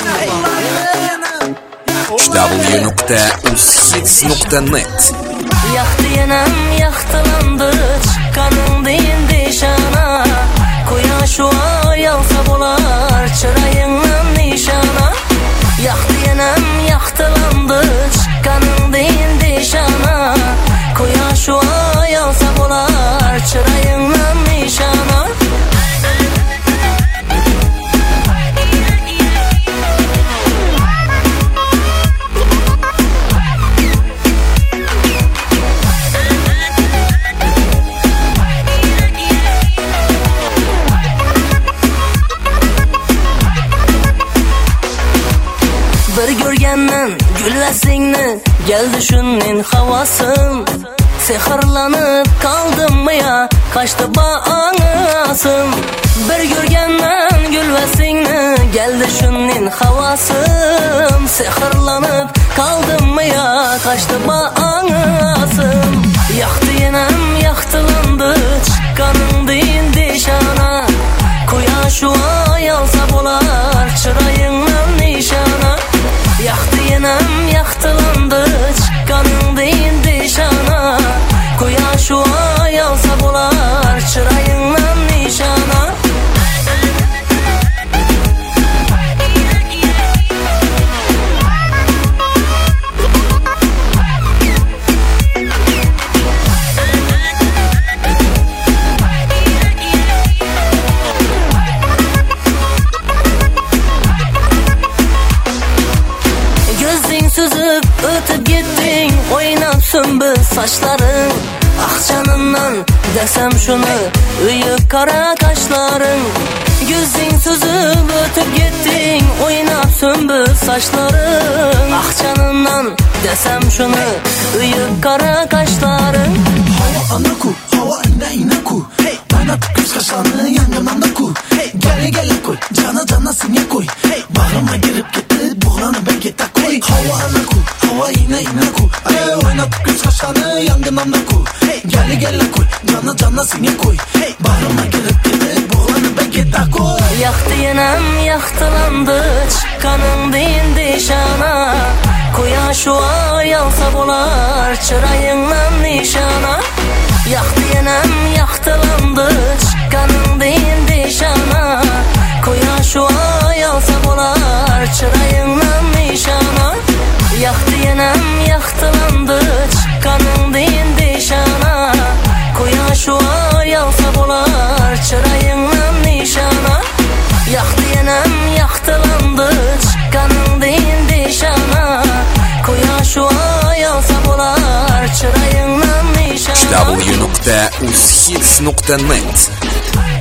www.uzhits.net. Yaktı yenem yaktılandı, çıkanın değindi şana. Koyaş o ayalsa bolar, çırayından nişana. Yaktı yenem yaktılandı, çıkanın değindi şana. Koyaş o ayalsa bolar, çırayından nişana. Bir görgenden gülvesingni geldi şunnin havasın. Seherlanıp kaldım mı ya, kaçtı bağanasın. Bir görgenden gülvesingni geldi şunnin havasın. Seherlanıp kaldım mı ya, kaçtı bağanasın. Yaktı yenem yaktılandı, çıkanın değindi şana. Koyaş o ayalsa bolar, çırayından nişana. Yaktı yenem yaktılandı, çıkanın değindi şana. Koyaş o ayalsa bolar, çırayından nişana. Süzüp ötüp gittin, oynap sümbül saçların. Ah canımdan desem şunu, ıyık kara kaşların. Gözün süzüp ötüp gittin, oynap sümbül saçların. Ah canımdan desem şunu, ıyık kara kaşların. Hava anaku, hava inaku. Hey, oynat göz kaşlarını yangından da ku. Hey, gele koy, cana sinye koy. Hey, bağrıma girip gitti, buğranı ben gete koy. Hava anaku, hava inaku. Hey, oynat göz kaşlarını yangından da ku. Hey, gele koy, cana sinye koy. Hey, bağrıma girip gitti, buğranı ben gete koy. Yaktı yenem yaktılandı, çıkanın değindi şana. Koyaş o ayalsa bolar, çırayından nişana. Yaktı yenem yaktılandı, çıkanın değindi şana. Koyaş o ayalsa bolar, çırayından nişana. Yaktı yenem yaktılandı, çıkanın değindi şana. Koyaş o ayalsa bolar, çırayından nişana. Yaktı yenem yaktılandı, çıkanın değindi şana. Koyaş o ayalsa bolar, çırayından nişana. www.uzhits.net.